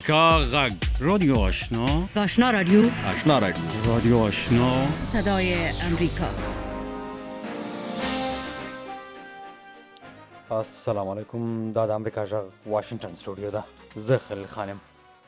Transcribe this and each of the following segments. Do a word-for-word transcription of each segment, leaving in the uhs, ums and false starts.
کا غږ رادیو آشنا آشنا رادیو آشنا رادیو رادیو آشنا صدای امریکا. السلام علیکم. دا د امریکا غږ واشنگټن سټوډیو ده. زه خلیل خان یم.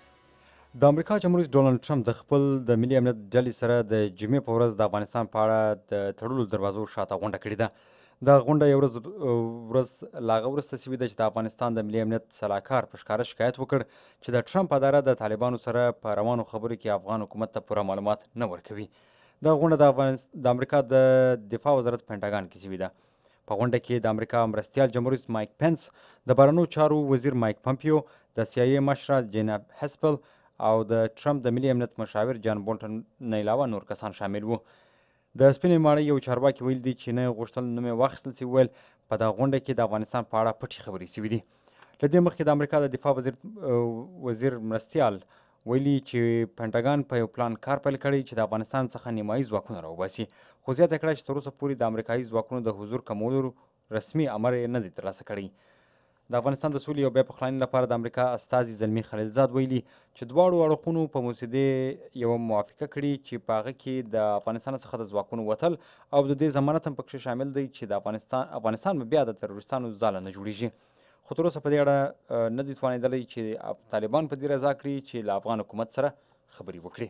د امریکا جمهور رئیس ډونالډ ټرمپ د خپل د ملي امنیت ډلې سره د جمعې په ورځ د افغانستان په اړه د تړلو دروازو شاته غونډه کړې ده. دا غونډه یو ورځ ورځ له هغه وروسته شوې ده چې د افغانستان د ملي امنیت سلاکار په ښکاره شکایت وکړ چې د ټرمپ اداره د طالبانو سره په روانو خبرو کې افغان حکومت ته پوره معلومات نه ورکوي. دا غونډه د افغانست... د امریکا د دفاع وزارت پنټاګان کې شوې ده. په غونډه کې د امریکا مرستیال جمهور رئیس مایک پنس، د بهرنیو چارو وزیر مایک پمپیو، د سی آی ای مشره جینا هسپل او د ټرمپ د ملي امنیت مشاور جان بولټن نه علاوه نور کسان شامل وو. د سپینې ماڼۍ یو چارواکي ویل دي چې نه یې غوښتل نوم یې واخیستل شي. ویل په دغه غونډه کې د افغانستان په اړه پټې خبرې شوي دي. له دې مخکې د امریکا د دفاع وزیر وزیر مرستیال ویلي چې پنټاګان په یو پلان کار پیل کړی چې د افغانستان څخه نیمایي ځواکونه راوباسي، خو زیاته کړه چې تر اوسه پورې د امریکایي ځواکونو د حضور کمولو رسمي امر یې نه دی ترلاسه کړی. د افغانستان د سولې او بیا پخلاینې لپاره د امریکا استازي زلمي خلیلزاد ویلي چې دواړو اړخونو په موسسې یوه موافقه کړې چې په هغه کې د افغانستان څخه د ځواکونو وتل او د دې ضمانت هم پکې شامل دی چې د افغانستان افغانستان به بیا د تروریستانو ځاله نه جوړیږي. خو تر اوسه په دې اړه نه دي توانېدلی چې طالبان په دې رضا کړي چې له افغان حکومت سره خبرې وکړي.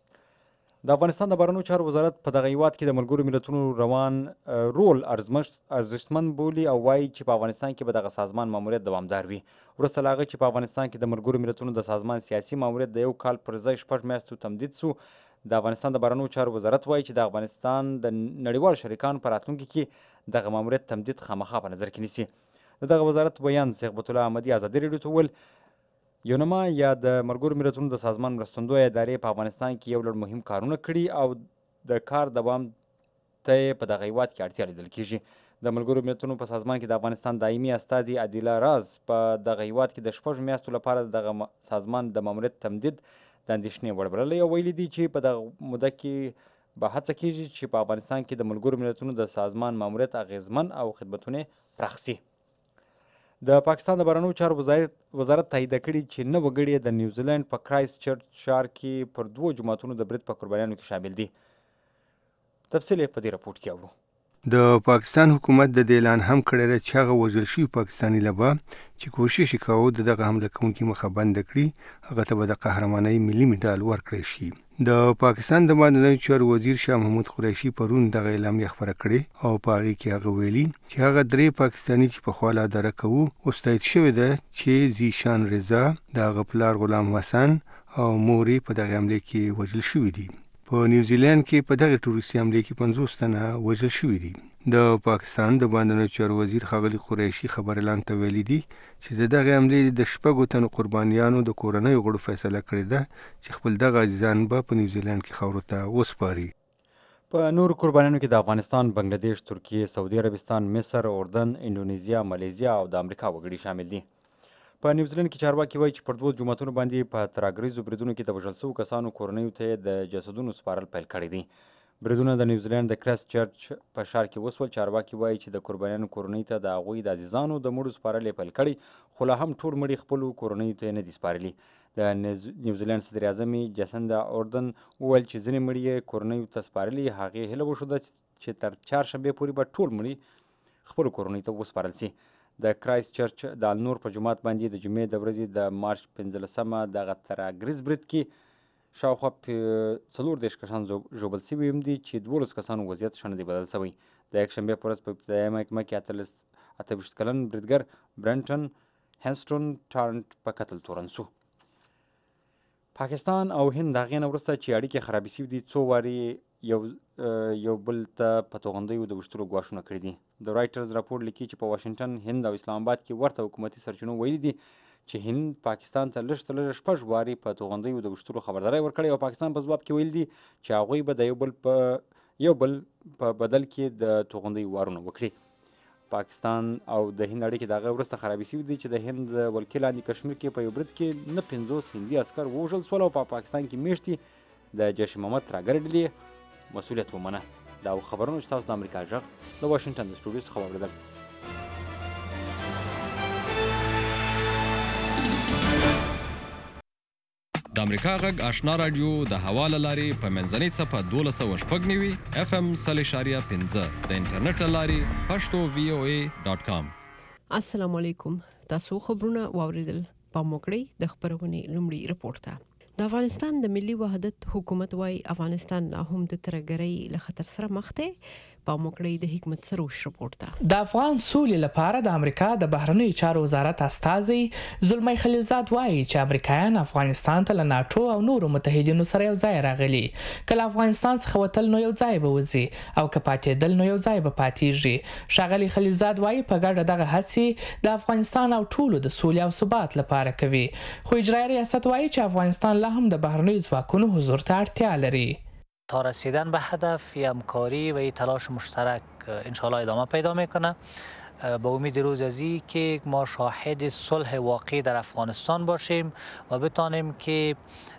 د افغانستان د بهرنیو چارو وزارت په دغه هیواد کې د ملګرو ملتونو روان رول ارزښتمن بولي او وایي چې په افغانستان کې به دغه سازمان ماموریت دوامدار وي. وروسته له هغه چې په افغانستان کې د ملګرو ملتونو د سازمان سیاسي ماموریت د یو کال پر ځای شپږ میاشتو تمدید سو، د افغانستان د بهرنیو چارو وزارت وایي چې د افغانستان د نړیوال شریکانو په راتلونکي کې دغه ماموریت تمدید خامخا په نظر کې نیسي. د دغه وزارت بیان صیغبت الله احمدي ازادي راډیو ته وویل یونما یا د ملګرو ملتونو د سازمان مرستندویه ادارې په افغانستان کې یو لړ مهم کارونه کړي او د کار دوام ته یې په دغه هیواد کې اړتیا لیدل کېږي. د ملګرو ملتونو په سازمان کې د افغانستان دایمي استازي عادله راز په دغه هیواد کې د شپږو میاشتو لپاره دغه سازمان د ماموریت تمدید د اندېښنې وړ بللی او ویلي دي چې په دغه موده کې به هڅه کېږي چې په افغانستان کې د ملګرو ملتونو د سازمان ماموریت اغیزمن او خدمتونه پراخ شي. د پاکستان د بهرنیو چارو وزارت تایید کړي چې نوي وګړي د نیوزیلند په کرایسټ چرچ ښار کې پر دوو جوماتونو د برید په قربانیانو کې شامل دي. تفصیل یې په دې راپورټ کې اورو. د پاکستان حکومت د دې اعلان هم کړی دی چې هغه وژل شوي پاکستاني لبا چې کوشش یې کاوه د دغه حمله کوونکي مخه بنده کړي هغه ته به د قهرمانۍ ملي مډال ورکړی شي. د پاکستان د بهرنیو چارو وزیر شاه محمود قریشي پرون دغه اعلامیه خپره کړې او په هغې کې هغه ویلي چې هغه درې پاکستاني چې پخوا له اداره کوو اوس تایید شوې ده چې زیشان رضا، د هغه پلار غلام حسن او مور یې په دغه حملې کې وژل شوي دي. په نیوزیلند کې په دغه ټوریستي حملې کې پنځوس تنه وژل شوي دي. د پاکستان د بهرنیو چارو وزیر ښاغلي قریشي خبر اعلان ته ویلي دي چې د دغه حملې د شپږو تنو قربانیانو د کورنیو غړو فیصله کړې ده چې خپل دغه عزیزان به په نیوزیلند کې خاورو ته وسپاري. په نورو قربانیانو کې د افغانستان، بنګلادیش، ترکیې، سعودي عربستان، مصر، اردن، اندونیزیا، مالیزیا او د امریکا وګړي شامل دي. په نیوزیلند کې چارواکي وایي چې پر دوو جوماتونو باندې په ترهګریزو بریدونو کې د وژل شوو کسانو کورنیو ته د جسدونو سپارل پیل کړی دی. بریدونه د نیوزیلند د کرایسټ چرچ په ښار کې وسول. چارواکي وایي چې د قربانیانو کورنۍ ته د هغوی د عزیزانو د مړو سپارل یې پیل کړی، خو لا هم ټول مړي خپلو کورنیو ته نه دي سپارلي. د نیوزیلند صدر اعظم جسندا اردن وویل چې ځینې مړي یې کورنیو ته سپارلي. هغې هیله وښوده چې تر چهارشنبې پورې به ټول مړي خپلو کورنیو ته وسپارل شي. د کرایسټ چرچ د النور په جومات باندې د جمعې د ورځې د مارچ پنځلسمه دغه ترهګریز برید کې شاوخوا څلور دېرش کسان ژوبل شوي هم دي چې دولس کسانو وضعیت ښه نه دی بدل شوی. د یکشنبې په ورځ په ابتدایي محکمه کې اته ویشت کلن بریدګر برنټن هینسټون ټارنټ په قتل تورن شو. پاکستان او هند د هغې نه وروسته چې اړیکې خرابې شوي دي څو وارې یو یو بل ته په توغندیو د ویشتلو ګواښونه کړي دي. د رایټرز راپور لیکي چې په واشنګټن، هند او اسلام آباد کې ورته حکومتي سرچینو ویلي دي چې هند پاکستان ته لږ تر لږه شپږ وارې په توغندیو د ویشتلو خبرداری ورکړی او پاکستان په ځواب کې ویلي دي چې هغوی به د یو بل په یو بل په بدل کې د توغندیو وارونه وکړي. پاکستان او د هند اړیکې د هغه وروسته خرابې شوي دي چې د هند د ولکې لاندې کشمیر کې په یو برید کې نه پنځوس هندي عسکر ووژل شول او په پاکستان کې میاشتې د جیش محمد ترهګر ډلې مسؤلیت ومنه. دا خبرونه چې تاسو د امریکا غږ د واشنګټن د سټوډیو څخه واورېدل. د امریکا غږ آشنا رادیو د حواله لاري په منځنۍ صفه دولس سوه شپږ نوي اف ام سل اشاریه پنځه د انټرنیټ لاري پښتو وی او ای ډاٹ کام. السلام علیکم. تاسو خبرونه واوریدل. په موکړی د خبرونه لومړی رپورت ته. د افغانستان د ملي وحدت حکومت وايي افغانستان هم د ترګرۍ له خطر سره مخ دی. په موکړی د حکمت سروش رپورت ته. د افغان سولې لپاره د امریکا د بهرنیو چارو وزارت استازي زلمی خلیلزاد وايي چې امریکایان افغانستان ته له ناتو او نورو متحدینو سره یو ځای راغلي. کله افغانستان څخه وتل نو یو ځای به وځي او که پاتېدل نو یو ځای به پاتېږي. ښاغلي خلیلزاد وايي په ګډه دغه هڅې د افغانستان او ټولو د سولې او ثبات لپاره کوي. خو اجرایي ریاست وايي چې افغانستان لا هم د بهرنیو ځواکونو حضور ته اړتیا لري. تا رسیدن به هدف یه همکاری و یه تلاش مشترک انشاءالله ادامه پیدا میکنه. با امید روز ازی که ما شاهد صلح واقعی در افغانستان باشیم و بتانیم که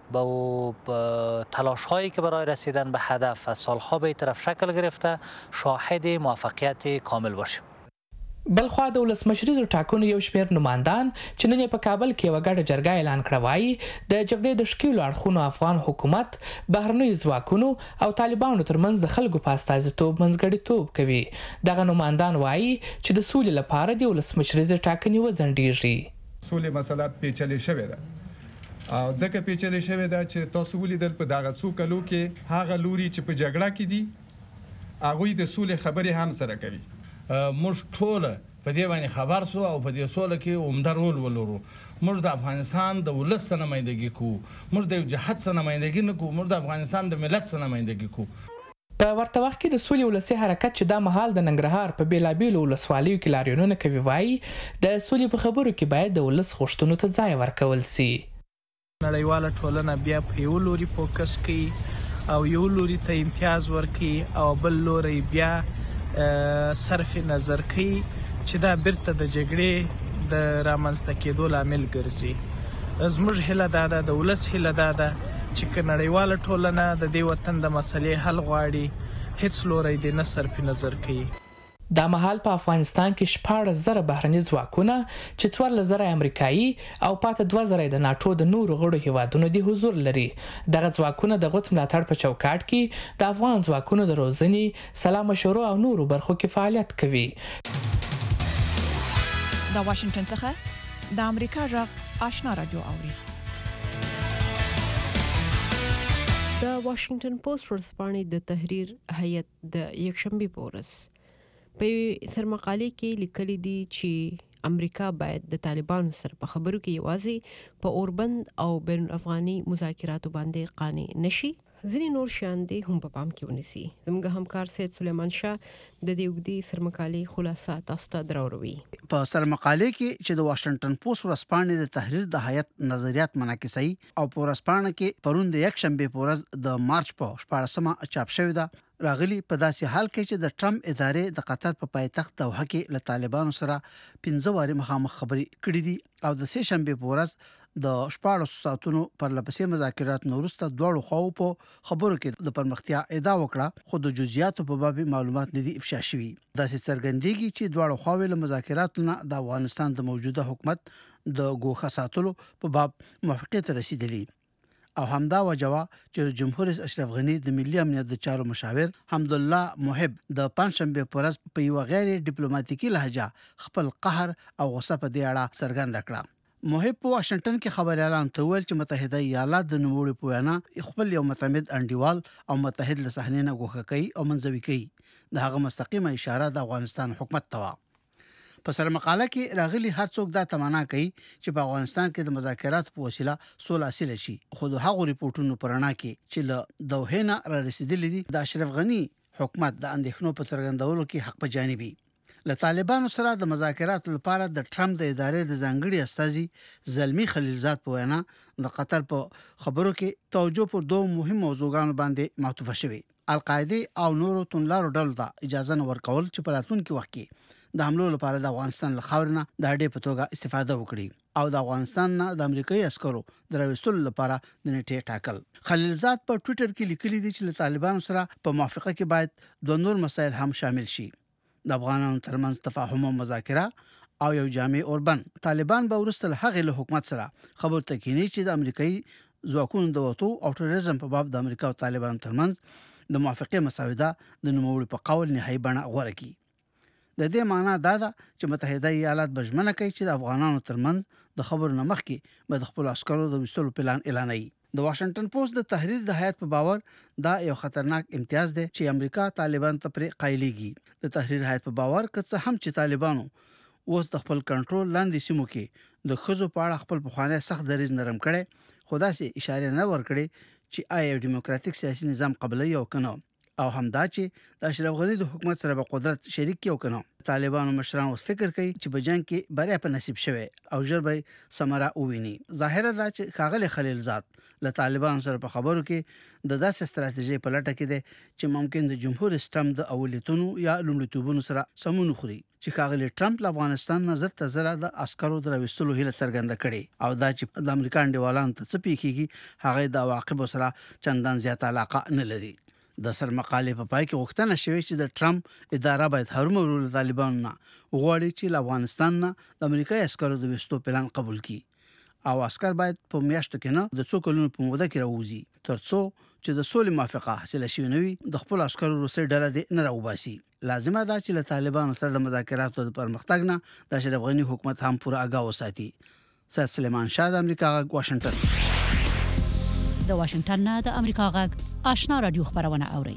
با تلاش هایی که برای رسیدن به هدف و سالها به طرف شکل گرفته شاهد موفقیت کامل باشیم. بلخوا د ولسمشریزو ټاکنو یو شمېر نمایندان چې نن په کابل کې یوه ګډه جرګه اعلان کړه وایي د جګړې د ښکېلو اړخونو افغان حکومت بهرنیو ځواکونو او طالبانو ترمنځ د خلکو په استازیتوب منځګړیتوب کوي. دغه نمایندان وایي چې د سولې لپاره د ولسمشریزې ټاکنې وځنډېږي. سولې مسله پیچلې شوې ده او ځکه پیچلې شوې ده چې تاسو ولیدل په دغه څو کلو کې هغه لوري چې په جګړه کې دي هغوی د سولې خبرې هم سره کوي. موږ ټول په دې باندې خبر سو او په دې سوله کې عمده رول ولرو. موږ د افغانستان د ولس سره نمائندګي کوو، موږ د یو جهت سره نمائندګي نه کوو، موږ د افغانستان د ملت سره نمائندګي کوو. په ورته وخت کې د سولې ولسي حرکت چې دا مهال د ننګرهار په بیلابیلو ولسوالیو کې لاریونونه کوي وایي د سولې په خبرو کې باید د ولس غوښتنو ته ځای ورکول سي. نړیواله ټولنه بیا په یو لوري فوکس کوي او یو لوري ته امتیاز ورکوي او بل لوري بیا صرف نظر کوي چې دا بیرته د جګړې د رامنځته کېدو لامل ګرځي. زموږ هیله دا ده، د ولس هیله دا ده چې که نړیواله ټولنه د دې وطن د مسلې حل غواړي هیڅ لوری دې نه صرف نظر کوي. دا مهال په افغانستان کې شپاړس زره بهرني ځواکونه چې څوارلس زره امریکایي او پاته دوه زره د ناټو د نورو غړو هیوادونو د حضور لري. دغه ځواکونه د غوڅ ملاتړ په چوکاټ کې د افغان ځواکونو د روزنې، سلا مشورو او نورو برخو کې فعالیت کوي. د واشنگټن څخه د امریکا غږ آشنا رادیو اوري. د واشنگټن پوسټ ورځپاڼې د تحریر هیئت د یکشنبه په ورځ په سرمقالې کې لیکلي دي چې امریکا باید د طالبانو سره په خبرو کې یوازې په اوربند او بین الافغاني مذاکراتو باندې قانع نشي. ځینې نور شیان دي هم په پام کې ونیسي. زموږ همکار سید سلیمان شاه د دې اوږدې سرمقالې خلاصه تاسو ته دراوروي. په سرمقالې کې چې د واشنگټن پوسټ ورځپاڼې د تحریر د هیئت نظریات منعکسوي او په ورځپاڼه کې پرون د یکشنبه په ورځ د مارچ په شپاړسمه چاپ شوې ده، راغلي په داسې حال کې چې د ټرمپ ادارې د قطر په پایتخت دوحه کې له طالبانو سره پنځه واري مخامخ خبرې کړې دي او د سه شنبه په ورځ د شپاړسو ساعتونو پر لپسې مذاکرات وروسته دواړو خواو په خبرو کې د پرمختیا ادعا وکړه، خو د جزئیاتو په باب معلومات نه دي افشا شوي. داسې څرګندېږي چې دواړو خواوې له مذاکراتو نه د افغانستان د موجوده حکومت د ګوښه ساتلو په باب موافقې ته رسیدلي او همدا وجوه چې جمهور رئیس اشرف غنی د ملي امنیت د چارو مشاور حمدالله محب د پنځشنبه په ورځ په یو غیر ډیپلوماټیکي لهجه خپل قهر او غصه په دې اړه څرګنده کړه. محب په واشنگټن کې خبريالان ته ویل چې متحده ایالات د نوموړي په وینا خپل یو متعمد انډیوال او متحد له صحنې نه ګوښه کوي او منځوي کوي. د هغه مستقیمه اشاره د افغانستان حکومت ته و. په سرمقاله کې راغلي هر څوک دا تمنا کوي چې په افغانستان کې د مذاکرات په وسیله سوله حاصل شي، خو د هغو ریپورتونو پرانا کې چې له دوحه نه را رسیدلي دي د اشرف غنی حکومت د اندېښنو په څرګندولو کې حق په جانبي. له طالبانو سره د مذاکراتو لپاره د ټرمپ د ادارې د ځانګړي استازي زلمی خلیلزاد په وینا د قطر په خبرو کې توجه پر دوه مهم موضوعګانو باندې معطوفه شوی: القاعده او نورو تنلارو ډلو ته اجازه نه ورکول چې په راتلونکي وخت کې د حملو لپاره د افغانستان له خاورې نه د اډې په توګه استفاده وکړي او د افغانستان نه د امریکایي عسکرو د راوستلو لپاره د نیټې ټاکل. خلیلزاد په ټوئیټر کې لیکلي دي چې له طالبانو سره په موافقه کې باید دوه نور مسایل هم شامل شي: د افغانانو ترمنځ تفاهم او مذاکره او یو جامع اوربند. طالبان به ورسته له هغې له حکومت سره خبرو ته کینی چې د امریکایي ځواکونو د وټو او ټوریزم په باب د امریکا او طالبانو ترمنځ د موافقه مساوده د نوموړي په قول نهایي بڼه غوړه کی. د دې معنی دا ده چې متحده ایالات بجمنه کوي چې د افغانانو ترمنځ د خبرو نه مخکې به د خپل عسکرو د وستلو پلان اعلانوي. د واشنگټن پوسټ د تحریر د هیئت په باور دا یو خطرناک امتیاز دی چې امریکا طالبان ته پرې قایلیږي. د تحریر هیئت په باور که څه هم چې طالبانو اوس د خپل کنټرول لاندې سیمو کې د خزو په اړه خپل پخوانی سخت دریځ نرم کړي، خو داسې اشاره نه ورکړي چې آیا ډیموکراتیک سیاسي نظام قبلوي او کنه، او همدا چې د اشرف غنی د حکومت سره به قدرت شریک کی او کنه. طالبانو مشران اوس فکر کوي چې په جنگ کې بریا په نصیب شوه او ژر به ثمره وویني. ظاهره ده چې خاغلی خلیلزاد له طالبانو سره په خبرو کې د داسې ستراتیژي په لټه کې دي چې ممکن د جمهور سټم د اولیتونو یا لومړیتوبونو سره سمون خوري چې خاغلی ټرمپ له افغانستان نظر ته زره د عسکرو دروستلو هیله څرګنده کړي او دا چې د امریکا انډیوالانو ته څه پیخیږي هغه د عواقب سره چندان زیات علاقه نه لري. د سر مقالې په پای کې غوښتنه شوې چې د ټرمپ اداره باید هرومرو له طالبانو نه وغواړي چې له افغانستان نه د امریکایي عسکرو د وستو پلان قبول کړي او عسكر باید په میاشتو کې نه د څو کلونو په موده کې راوځي ترڅو چې د سولې موافقه حاصله شي نو د خپل عسکرو روسي ډله دې نه راوباسي. لازمه ده چې له طالبانو سره د مذاکراتو د پرمختګ نه د اشرف غنی حکومت هم پوره آگاه وساتي. سید سلیمان شاه د امریکا غږ واشنگټن. د واشنگټن نه د امریکا غږ آشنا رادیو خبرونه اوري.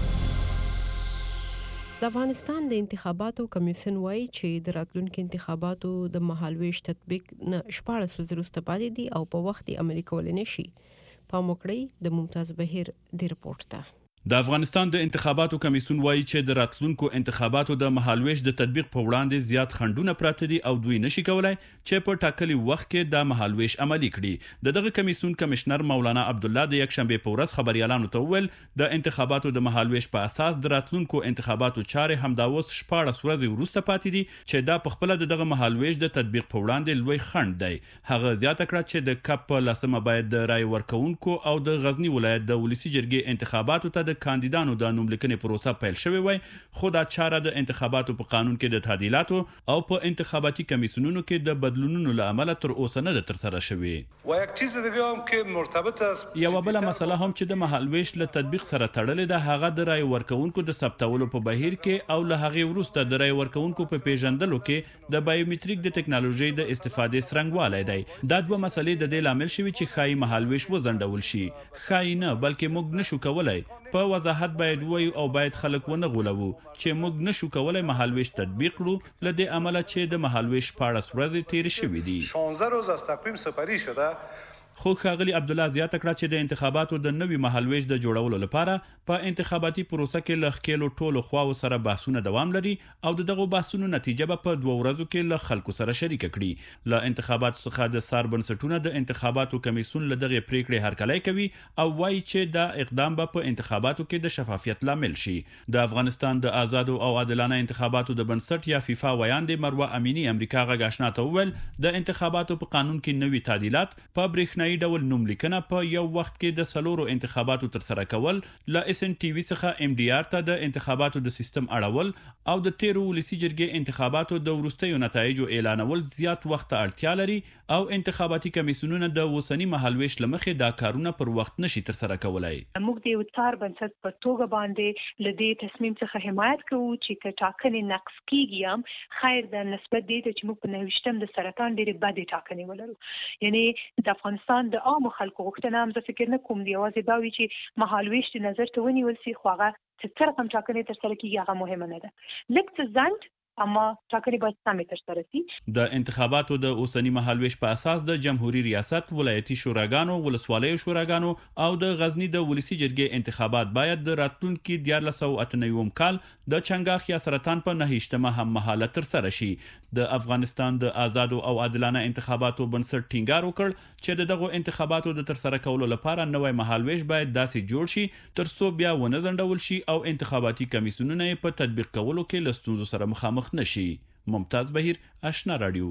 د افغانستان د انتخاباتو کمیسیون وایي چې د راتلونکو انتخاباتو د مهالويش تطبیق نه شپاړس ورځې وروسته پاتې دي او په وخت یې عملي کول نه شي. پام وکړئ د ممتاز بهیر د رپورت ته. د افغانستان د انتخاباتو کمیسیون وایي چې د راتلونکو انتخاباتو د مهالويش د تطبیق په وړاندې زیات خنډونه پراته دي او دوی نشي کولای چې په ټاکلي وخت کې د مهالويش عملي کړي. د دغه کمیسیون کمشنر مولانا عبد الله د یکشنبه په ورځ خبريالانو ته وویل د انتخاباتو د مهالويش په اساس د راتلونکو انتخاباتو چارې همداوس شپاړس ورځې وروسته پاتې دي چې دا په خپل دغه مهالويش د تطبیق په وړاندې لوی خنډ دی. هغه زیاته کړه چې د کپ لاسمه باید د رای ورکونکو او د غزنی ولایت د ولسی جرګې انتخاباتو ته د کاندیدانو د نوملیکنې پروسه پیل شوې وای، خو دا چاره د انتخاباتو په قانون کې د تعدیلاتو او په انتخاباتي کمیسیونونو کې د بدلونونو له امله تر اوسه نه ترسره شوې. و یک چیز دیگه هم که مرتبط است یو بل مسله هم چې د مهالويش له تطبیق سره تړلې ده هغه د رای ورکونکو د ثبتولو په بهیر کې او له هغه وروسته د رای ورکونکو په پیژندلو کې د بایومټریک د ټکنالوژي د استفادې څرنګوالی دی. دا دوه مسلې د دې لامل شوي چې خای مهالويش وزندول شي. خای نه بلکې موږ نشو کولای په وضاحت باید وایو او باید خلک ونه غولوو چې موږ نشو کولای مهالويش تطبیق کړو لدې عمله چې د مهالويش پاړس ورځې تیر شوې دي. شانزده روز از تقویم سپری شده. خو ښاغلي عبد الله زیاته کړه چې د انتخاباتو د نوي مهالويش د جوړولو لپاره په انتخاباتي پروسه کې له خکېلو ټولو خواو سره بحثونه دوام لري او دغه بحثونو نتیجه به په دوه ورځو کې له خلکو سره شریک کړي. له انتخاباتو څخه د سار بنسټونه د انتخاباتو کمیسیون له دغه پریکړې هرکلی کوي او وایي چې دا اقدام به په انتخاباتو کې د شفافیت لامل شي. د افغانستان د آزادو او عادلانه انتخاباتو د بنسټ یا فیفا ویاندې مروه امینی امریکا غږ آشنا ته وویل د انتخاباتو په قانون کې نوي تعدیلات په برېښنايي ډول نوملیکنه په یو وخت کې د سلورو انتخاباتو تر سره کول، ل اس ان ټي وي څخه ام ډي ار ته د انتخاباتو د سیستم اړول او د تیرو ولسی جرګې انتخاباتو د وروستیو نتایجو اعلانول زیات وخت ته اړتیا لري او انتخاباتي کمیسیونونه د وسنی مهالويش لمخې دا کارونه پر وخت نشي تر سره کولای. موږ د وتار بنسټ په توګه باندې لدی تصمیم څخه حمایت کوو چې ټاکنې نقص کیږي هم خیر د نسبت دی چې موږ په نوښتم د سرطان ډېرې بدې ټاکنې ولرو. یعنی د افغانستان د عام خلکو غوښتنه هم زه فکر نه کوم دی یوازې دا وی چې مهالويش د نظر ته ونیول شي خو هغه چې څه رقم ټاکنې تر سره کیږي هغه مهمه نه ده. لږ څه ځنډ اما ټاکنې باید سمې ترسره شي. د انتخاباتو د اوسنی مهالويش په اساس د جمهوریت ریاست، ولایتي شوراګانو، ولسوالیو شوراګانو او د غزنی د ولسی جرګې انتخابات باید د راتلونکي دیارلس سوه اته نوي کال د چنګاخ یا سرطان په نهشتمه هم مهاله ترسره شي. د افغانستان د آزادو او عادلانه انتخاباتو بنسټ ټینګار وکړ چې دغه انتخاباتو د ترسره کولو لپاره نوې مهالويش باید داسې جوړ شي ترڅو بیا ونه ځنډول شي او انتخاباتي کمیسیونونه په تطبیق کولو کې له ستونزو سره مخامخ نشي. ممتاز بهیر، آشنا رادیو.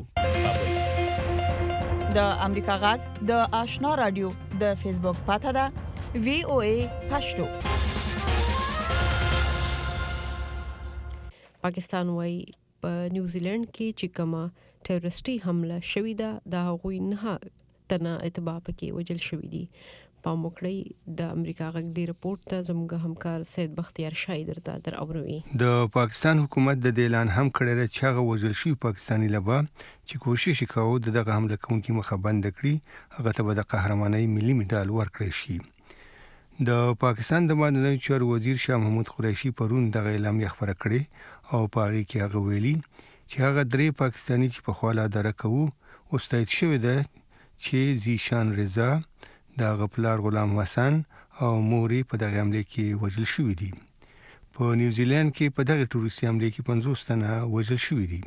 د امریکا غږ د آشنا رادیو د فیسبوک پاته ده وی او ای پښتو. پاکستان وايي په نیوزیلند کې چې کومه ټیرورستي حمله شوې ده د هغوی نه تنه اتباع پکې وجل شوې دي. پام وکړئ د امریکا غږ دی رپورت ته زموږ همکار سید بختیار شاه درته در اوروي. د پاکستان حکومت د اعلان هم کړی چې هغه وژل شوي پاکستاني لبا چې کوشش وکاو د دغه حمله کوونکي مخه بند کړي هغه ته به د قهرمانۍ ملي مډال ورکړي شي. د پاکستان د بهرنیو چارو وزیر شاه محمود قریشي پرون دغه اعلامیه خبره کړې او په هغه کې هغه ویلي چې هغه درې پاکستاني چې په خواله اداره کوو اوس تایید شوی ده چې زیشان رضا د غپلار غلام حسن او موري په دغه حمله کې وژل شوی دي. په نیوزیلند کې په دغه ټوریستي حمله کې پنځوس تنه وژل شوی دي.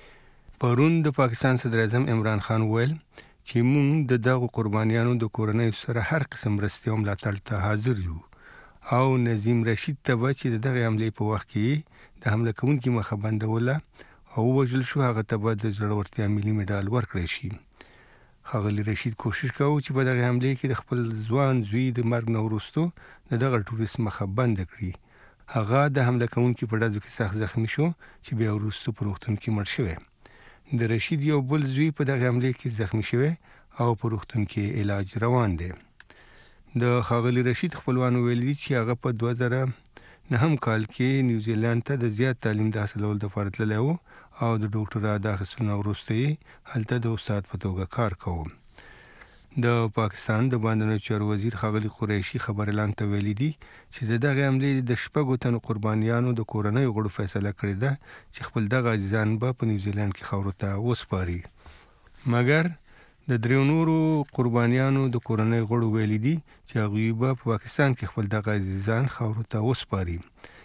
پرون د پاکستان صدر اعظم عمران خان ویل چې موږ د دغه قربانیانو د کورنۍ سره هر قسم مرستې او ملاتړ ته حاضر یو او نظیم رشید ته چې دغه حمله په وخت کې د حمله کوونکي مخه بندوله او وژل شو هغه ته به د زړورتیا ملي مډال ورکړي شي. ښاغلي رشید کوشش کاوه چې په دغه حمله کې د خپل ځوان زوی د مرګ نه وروسته د دغه ټوریست مخه بند کړي. هغه د حمله کوونکي په ډزو کې سخت زخمی شو چې بیا وروسته په روغتون کې مړ شوی. د رشید یو بل زوی په دغه حمله کې زخمی شوی او په روغتون کې علاج روان دی. د ښاغلي رشید خپلوانو ویلي چې هغه په دوه زره نهم کال کې نیوزیلند ته د زیات تعلیم د حاصلولو لپاره تللی و او د ډاکټرا د اخیستلو وروسته یې هلته د استاد په توګه کار کوم. د پاکستان د بهرنیو چارو وزیر ښاغلي قریشي خبر اعلان ته ویلي دي چې د دغه حملې د شپږو تنو قربانیانو د کورنۍ غړو فیصله کړې ده چې خپل دغه عزیزان به په نیوزیلند کې خاورو ته وسپاري. مګر د دریو نورو قربانیانو د کورنۍ غړو ویلي دي چې هغوی به په پاکستان کې خپل دغه عزیزان خاورو ته وسپاري.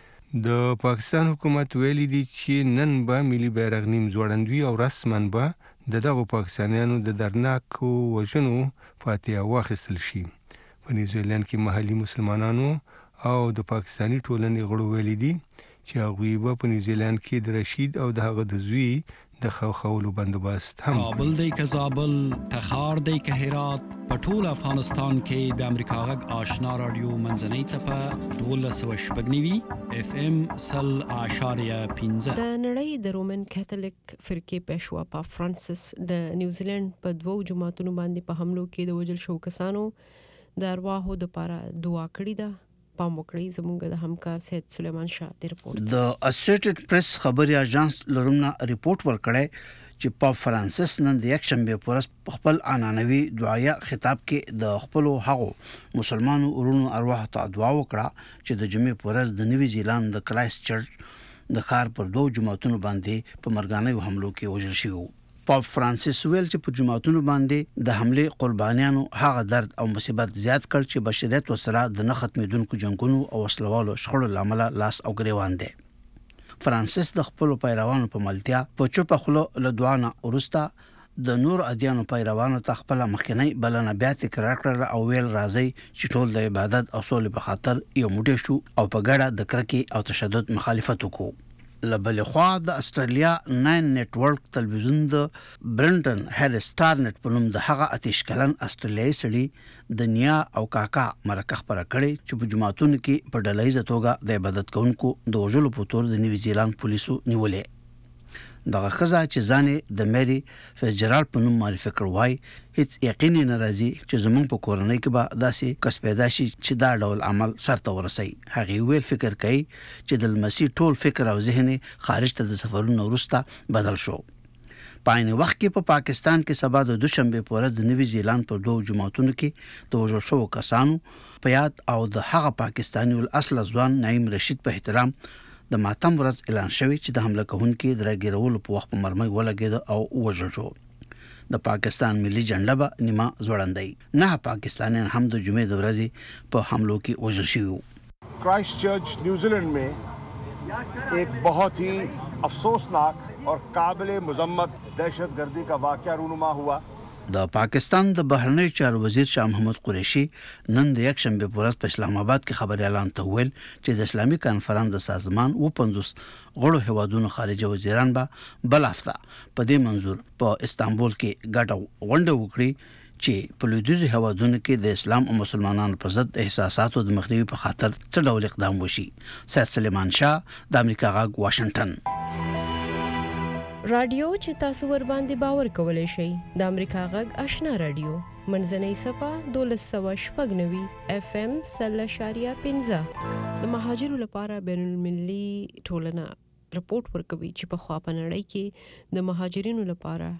د پاکستان حکومت ویلي دي چې نن به ملي بیرغ نیم ځوړندوي او رسماً به د دغو پاکستانیانو د دردناکو وژنو فاتحه واخیستل شي. په نیوزیلند کې محلي مسلمانانو او د پاکستاني ټولنې غړو ویلي دي چې هغوی به په نیوزیلند کې د رشید او د هغه د زوی د خوخولو بندوبست هم کابل دی که زابل تخار دی که هرات په ټول افغانستان کې د امریکا غږ آشنا رادیو منځنۍ څپه دولس سوه شپږ نوي اف ام سل اعشاریه پنځه. د نړۍ د رومن کاتولیک فرقې پېشوا پاپ فرانسیس د نیوزیلند په دوو جماعتونو باندې په حملو کې د وژل شوو کسانو د ارواحو دپاره دعا کړې ده. پام وکړئ زموږ د همکار سید سلیمان شاه د رپورت. د اسوسییټډ پریس خبري اژانس لرومنا ریپورت ورکړی چې پاپ فرانسیس نن د یک شنبه پورس خپل عنعنوي دعایه خطاب کې د خپل هغو مسلمانو ورونو ارواح ته دعا وکړه چې د جمعې پورس د نیوی زیلاند د کرایست چرچ د ښار پر دوه جماعتونو باندې په مرګانه حملو کې وژل شوی. پاپ فرانسیس ویل چې په جماعتونو باندې د حمله قربانیانو هغه درد او مصیبت زیات کړ چې بشریت وسره د نه ختمېدونکو جنگونو او وسلوالو شخړو لامل لاس او ګریوان دي. فرانسیس د خپل پیروانو په ملتیا په چوپه خلو له دعا نه ورسته د نور ادیانو پیروانو ته خپل مخکنی بلنه بیا تکرار کړ او ویل راځي چې ټول د عبادت او سولې په خاطر یو موټی شو او په ګډه د کرکې او تشدد مخالفت وکړو. لبل خوا د استرالیا ناین نتورک تلویزیون د برنټن هر سټار نت په نوم د هغه اتش کلن استرالیایي سړي د نیا او کاکا مرکه خبره کړې چې په جماعتونو کې په ډلهیزه توګه د عبادت کوونکو د وژلو په تور د نیوزی لند پولیسو نیولې. دغه خزه چې ځانې د مری فجرال په نوم معرفي کړ وای هیڅ یقین نه راځي چې زمونږ په کورنۍ کې به داسې کس پیدا شي چې دا ډول عمل سرته ورسي. هغه ویل فکر کوي چې د لمسی ټول فکر او ذهن خارج ته د سفرونو وروسته بدل شو. په عین وخت کې په پا پاکستان کې سبا د دوشنبه په ورځ د نیوی زیلاند په دوه جماعتونو کې د وژل شوو کسانو په یاد او د هغه پاکستاني الاصل ځوان نعیم رشید په احترام د ماتم ورځ اعلان شوی چې د حمله کوونکي د راګیرولو په وخت په مرمۍ ولګید او وژل شو. د پاکستان ملي جنډه به نیمه ځوړندۍ. نه پاکستانیان هم د جمعې د ورځې په حملو کې وژل شوي. Christ church New Zealand में एक बहुत ही अफसोसनाक और काबिल मजम्मत दहशतगर्दी का वाक़या रूनुमा हुआ. د پاکستان د بهرنیو چارو وزیر شاه محمود قریشي نن د یک شنبه په ورځ په اسلام آباد کې خبري اعلان ته ویل چې د اسلامي کانفرنس د سازمان و پنځوس غړو هوادونو خارجه وزیران به بل هفته په دې منظور په استانبول کې ګډه غونډه وکړي چې په لویدیځ هوادونو کې د اسلام او مسلمانانو په ضد احساساتو د مخنیوي په خاطر څه ډول اقدام وشي. سید سلیمان شاه د امریکا غږ واشنگټن. رادیو چې تاسو ور باندې باور کولای شئ د امریکا غږ آشنا رادیو منځنۍ صفه دولس سوه شپږ نوي اف ام سل اشاریه پنځه. د مهاجرو لپاره بین المللي ټولنه رپورټ ورکوي چې په خوا په نړۍ کې د مهاجرینو لپاره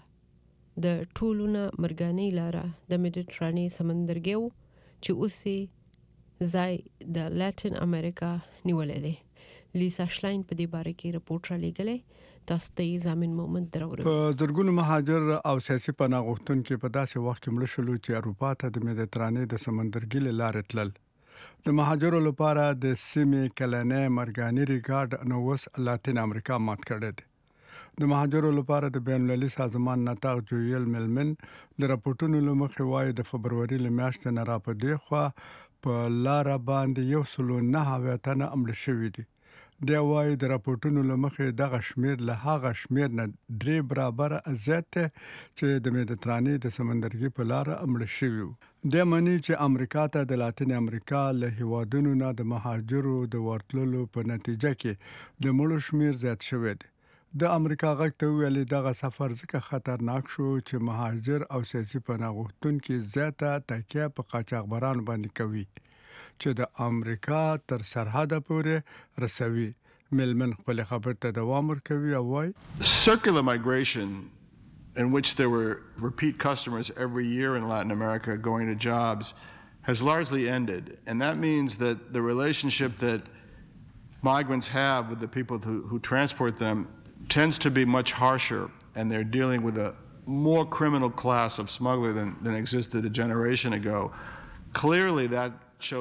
د ټولونه مرګانۍ لاره د میډیټراني سمندرګیو چې اوسې ځای د لاتین امریکا نیولې دی. لیسا شلاین په دې باره کې رپورټ را لېږلی. تاسو ته زامن محمد دراوړو. په زرګونو مهاجر او سیاسي پناه غوښتونکو په داسې وخت کې مړه شول چې اروپا ته د میډیټراني د سمندرګي له لارې تلل. د مهاجرو لپاره د سیمې کلنې مرګاني ریکارډ نو وس لاتین امریکا مات کړی دی. د مهاجرو لپاره د بین المللي سازمان نطاق جویل ملمن د راپورټونو لمخې وایي د فبروري له میاشتې نه را په دی خوا په لار باندې یو سل و نهه اویا تنه مړه شوي دي. دی وایي د راپورټونو لمخې دغه شمیر له هغه شمیر نه درې برابره زیات دی چې د میډیټراني د سمندرګي په لار مړه شوي وو. دی مني چې امریکا ته د لاتین امریکا له هیوادونو نه د مهاجرو د ورتللو په نتیجه کې د مړو شمیر زیات شوی دی. د امریکا غږ ته ویلي دغه سفر ځکه خطرناک شو چې مهاجر او سیاسي پناه غوښتونکي زیاته تکیه په قاچاقبرانو باندې کوي چې د امریکا تر سرحده پورې رسوي. ملمن خپل خبر ته دوام ورکوي او وايي circular migration in which there were repeat customers every year in Latin America going to jobs has largely ended, and that means that the relationship that migrants have with the people who, who transport them tends to be much harsher, and they're dealing with a more criminal class of smuggler than, than existed a generation ago. Clearly that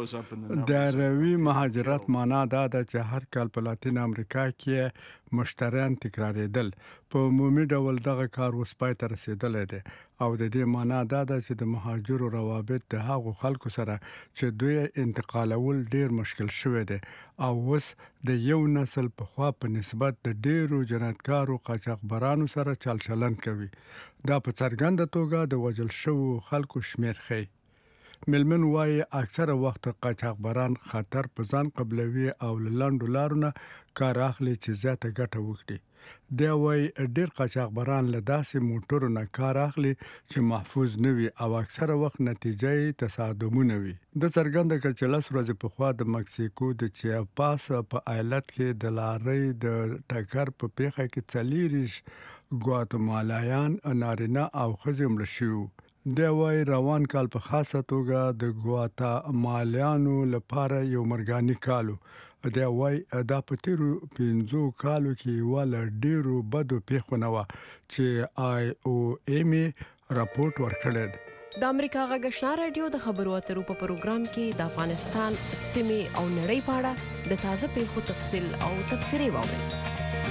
د روي مهاجرت معنا دا ده چې هر کال په لاتین امریکا کې مشتریان تکرارېدل. په عمومي ډول دغه کار اوس پای ته رسیدلی دی او د دې معنا دا ده چې د مهاجرو روابط د هغو خلکو سره چې دوی انتقالول ډیر مشکل شوی دی او اوس د یو نسل په خوا په نسبت د ډیرو جنایتکارو قاچاقبرانو سره چل چلن کوي. دا په څرګنده توګه د وژل شوو خلکو شمیر ښیي. ملمن وایي اکثره وخت قاچاقبران خطر په ځان قبلوي او لنډو لارو نه کار اخلي چې زیاته ګټه وکړي. دی وایي ډېر قاچاقبران له داسې موټرو نه کار اخلي چې محفوظ نه وي او اکثره وخت نتیجه یې تصادمونه وي. د څرګنده کړ چې لس ورځې پخوا د مکسیکو د چیاپاس په ایالت کې د لارۍ د ټکر په پیښه کې څلېرویشت ګواتمالایان نارینه او ښځې مړه شوي. دی وایي روان کال په خاصه توګه د ګواتمالیانو لپاره یو مرګاني کالو. دی وایي دا په تیرو پنځو کالو کې یوه له ډیرو بدو پیښو نه وه چې آی او ایم راپورټ ورکړی دی. د امریکا غږ آشنا رادیو د خبرو اترو په پروګرام کې د افغانستان سیمې او نړۍ په اړه د تازه پیښو تفصیل او تبصرې واورئ.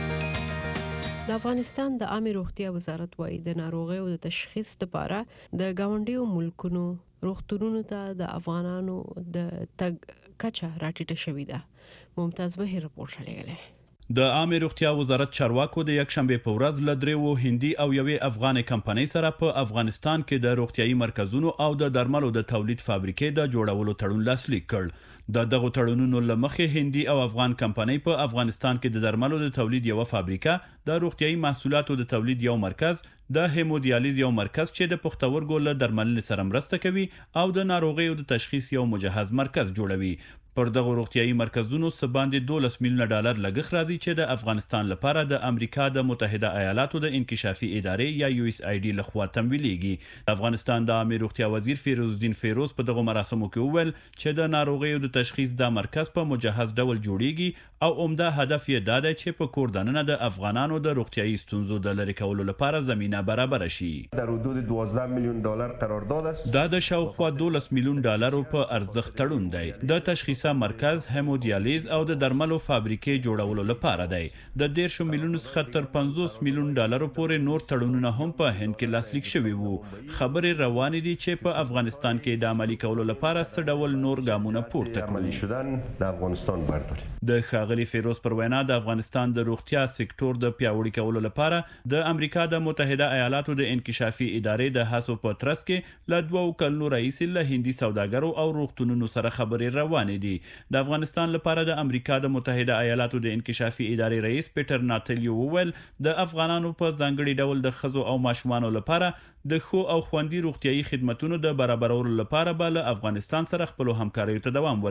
د افغانستان د عامه روغتیا وزارت وايي د ناروغیو د تشخیص لپاره د گاونډیو ملکونو روغتونونو ته د افغانانو د تګ کچه راټیټه شوې ده. ممتاز بهیر رپورټ لري. د عامه روغتیا وزارت چارواکو د یک شنبه په ورځ له دریو هندي او یوې افغاني کمپنۍ سره په افغانستان کې د روغتيایي مرکزونو او د درملو د تولید فابریکې د جوړولو تړون لاسلیک کړ. د دغه تړونونو لمخې هندي او افغان کمپنۍ په افغانستان کې د درملو د تولید یو فابریکه، د روغتيایي محصولاتو د تولید یو مرکز، د هیمودیالیز یو مرکز چې د پښتورګو له درملنې سره مرسته کوي او د ناروغیو د تشخیص یو مجهز مرکز جوړوي. پر دغه روغتيایي مرکزونو سباندې دولس میلیونه ډالر لګښت راځي چې د افغانستان لپاره د امریکا د متحده ایالاتو د انکشافي ادارې یا یو اس ای ډي لخوا تمویلېږي. افغانستان د عامه روغتیا وزیر فیروز الدین فیروز په دغه مراسمو کې وویل چې د ناروغیو د تشخیص دا مرکز په مجهز ډول جوړیږي او عمده هدف یې دا دی چې په کور دننه د افغانانو د روغتيایي ستونزو د لرې کولو لپاره زمینه برابر شي. در حدود دوازده میلیون دلار قرارداد است. دا د شاوخوا دولس میلیون ډالرو په ارزښت تړون دی. د تشخیص مرکز، هیمودیالیز او د درملو فابریکې جوړولو لپاره دی. د دیرشو میلیونو څخه تر پنځوس میلیون ډالرو پورې نور تړونونه هم په هند کې لاسلیک شوي وو. خبرې روانې دي چې په افغانستان کې د عملي کولو لپاره څه ډول نور ګامونه پورته عملی شدن در افغانستان برداریم. د ښاغلي فیروز پر وینا د افغانستان د روغتیا سکتور د پیاوړي کولو لپاره د امریکا د متحده ایالاتو د انکشافي ادارې د هڅو په ترڅ کې له دوو کلونو راهیسې له هندي سوداګرو او روغتونونو سره خبرې روانې دي. د افغانستان لپاره د امریکا د متحده ایالاتو د انکشافي ادارې رئیس پیټر ناتلیو وویل د افغانانو په ځانګړي ډول د ښځو او ماشومانو لپاره د ښو او خوندي روغتیايي خدماتونو د برابرولو لپاره به له افغانستان سره خپلو همکاریو ته دوام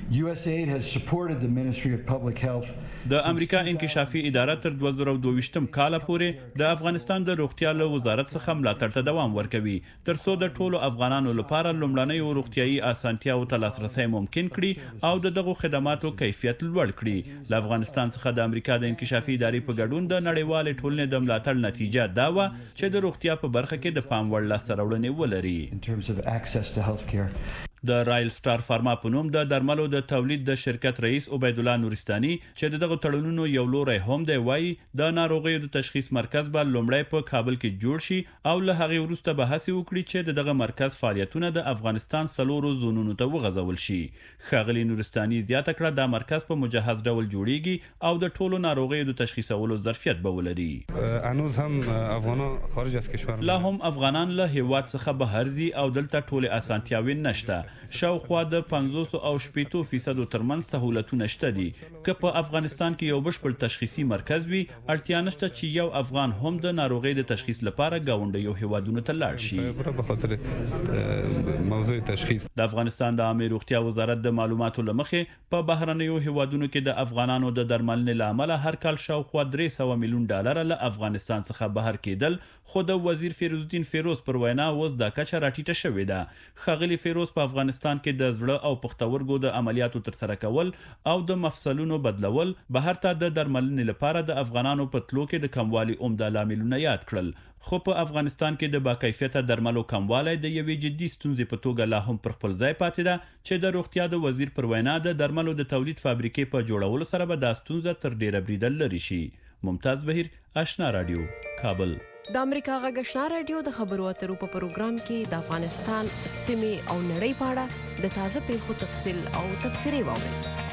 ورکړي. د امریکا انکشافي اداره تر دوه زره دوه ویشتم کال پورې د افغانستان د روغتیا له وزارت څخه ملاتړ ته دوام ورکوي تر څو د ټولو افغانانو لپاره لومړنیو روغتیايي اسانتیاو ته لاسرسی ممکن کړي او د دغو خدماتو کیفیت لوړ کړي. له افغانستان څخه د امریکا د انکشافي ادارې په ګډون د نړیوالې ټولنې د ملاتړ نتیجه دا وه چې د روغتیا په برخه کې د پام وړ لاسته راوړنې ولري. د رایل سټار فارما په نوم د درملو د تولید د شرکت رئیس عبید الله نورستاني چې دغه تړونونو یو لوری هم دی وایي د ناروغیو د تشخیص مرکز به لومړی په کابل کې جوړ شي او له هغې وروسته به هڅې وکړي چې دغه مرکز فعالیتونه د افغانستان څلورو زونونو ته وغځول شي. ښاغلي نورستاني زیاته کړه دا مرکز په مجهز ډول جوړیږي او د ټولو ناروغیو د تشخیصولو ظرفیت به ولري. هنوز هم افغانان خارج از کشور لا هم افغانان له هیواد څخه بهر ځي او دلته ټولې اسانتیاوې نشته. شاوخوا د پنځوس او شپږ فیصدو ترمنځ سهولتونه شته دي. که په افغانستان کې یو بشپړ تشخیصي مرکز وي اړتیا نشته چې یو افغان هم د ناروغۍ د تشخیص لپاره ګاونډیو هیوادونو ته لاړ شي. به خاطر موضوع تشخیص د افغانستان د عامه روغتیا وزارت د معلوماتو لمخې په بهرنیو هیوادونو کې د افغانانو د درملنې له امله هر کال شاوخوا درې سوه میلیون ډالر له افغانستان څخه بهر کېدل خو د وزیر فیروز الدین فیروز پر وینا اوس دا کچه راټیټه شوې ده. ښاغلي فیروز په افغانستان کې د زړه او پښتورګو د عملیاتو ترسره کول او د مفصلونو بدلول بهر ته د درملنې لپاره د افغانانو په تلو کې د کموالي عمده لاملونه یاد کړل. خو په افغانستان کې د باکیفیته درملو کموالی د یوې جدي ستونزې په توګه لا هم پر خپل ځای پاتې ده چې د روغتیا د وزیر پر وینا د درملو د تولید فابریکې په جوړولو سره به دا ستونزه تر ډیره بریدل لري شي. ممتاز بهیر، آشنا رادیو، کابل. د امریکا غږ آشنا رادیو د خبرو اترو په پروګرام کې د افغانستان سیمې او نړۍ په اړه د تازه پیښو تفصیل او تبصرې واورئ.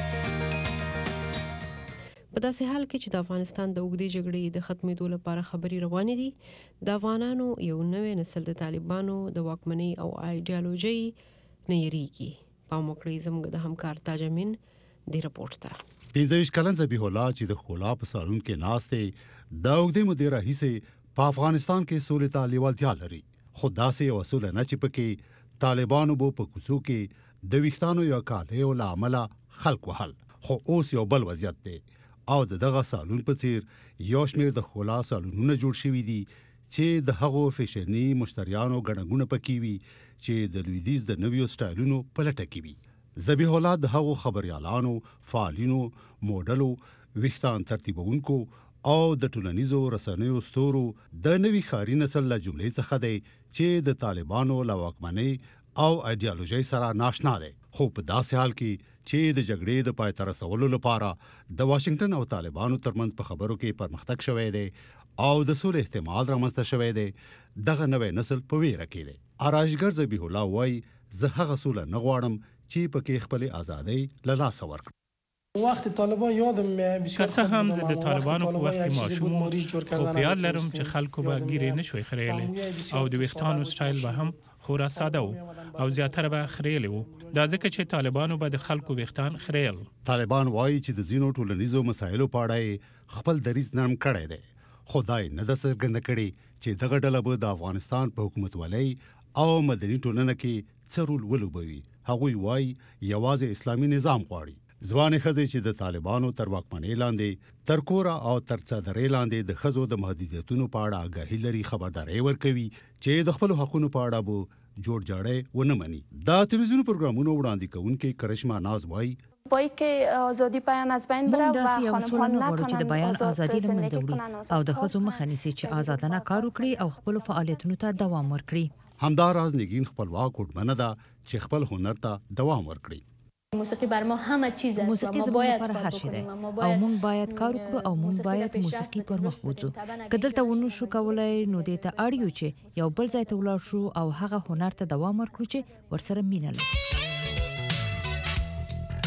په داسې حال کې چې د افغانستان د اوږدې جګړې د ختمېدو لپاره خبرې روانې دي، د افغانانو یو نوی نسل د طالبانو د واکمنۍ او ایډیالوژۍ نه یریږي. پام وکړئ زموږ د همکار تاج امین د رپورټ ته. پنځه ویشت کلن ذبیح الله چې د ښکلا په سالون کې ناست دی د اوږدې مودې راهیسې په افغانستان کې سولې ته لیوالتیا لري، خو داسې یو اصول نه چې پکې طالبانو به په کوڅو کې د ویښتانو یا کالیو له امله خلک وهل. خو اوس یو بل وضعیت دی او د دغه سالون په څیر یو شمېر د ښکلا سالونونه جوړ شوي دي چې د هغو فیشني مشتریانو ګڼه ګوڼه پکې وي چې د لویدیځ د نویو سټایلونو په لټه کې وي. ذبیح الله د هغو خبریالانو، فعالینو، موډلو، ویښتان ترتیبونکو او د ټولنیزو رسنیو ستورو د نوي ښاري نسل له جملې څخه دی چې د طالبانو له واکمنۍ او ایډیالوژۍ سره ناشنا دی. خو په داسې حال کې چې د جګړې د پای ته رسولو لپاره د واشنگټن او طالبانو ترمنځ په خبرو کې پرمختګ شوی دی او د سولې احتمال رامنځته شوی دی، دغه نوی نسل په ویره کې دی. آرایشګر ذبیح الله وایي زه هغه سوله نه غواړم چې پکې خپلې ازادۍ له لاسه ورکړم. وقت طالبان یادم که څه هم زه د طالبانو په وخت کې ماشوم خو په یاد لرم چې خلکو به ګیرې نشوی خریلی او د ویښتانو سټایل به هم خورا ساده و او زیاتره به خریلی و. دا ځکه چې طالبانو به د خلکو ویښتان خریل. طالبان وایي چې د ځینو ټولنیزو مسایلو په اړه خپل دریځ نرم کړی دی، خو دا یې نه ده څرګنده کړې چې دغه ډله به د افغانستان په حکومتولۍ او مدني ټولنه کې څه رول ولوبوي. هغوی وایي یوازې اسلامي نظام غواړي. ځوانې ښځې چې د طالبانو تر واکمنۍ لاندې تر کوره او تر څادرۍ لاندې د ښځو د محدودیتونو په اړه آګاهي لري، خبرداری ورکوي چې د خپلو حقونو په اړه به جوړ جاړی ونه مني. دا تلویزیون پروګرامونو وړاندې کوونکې کرشما ناز وایي وایي که آزادی بیان از بین بره و خانم‌ها نتونن چې د بیان ازادي له منځه وړي او د ښځو مخه نیسي چې آزادانه کار وکړي او خپل فعالیتونو ته دوام ورکړي. همداراز نگین خپلواک هوډمنه ده چې خپل هنر ته دوام ورکړي. موسیقی بر ما همه چیز است. موسیقی زموږ لپاره هر شی دی او موږ باید کار وکړو او موږ باید موسیقي پر مخ وځو. که دلته ونه شو کولای نو دې ته اړ یو چې یو بل ځای ته ولاړ شو او هغه هنر ته دوام ورکړو چې ورسره مینه لري.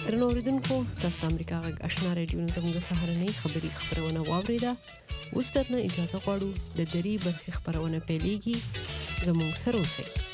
درنو اوریدونکو تاسو د امریکا غږ آشنا رادیو زموږ سهارنۍ خبری خبرونه واوریده. اوس درنه اجازه غواړو د دری برخې خبرونه پیلېږي. زموږ سره اوسئ.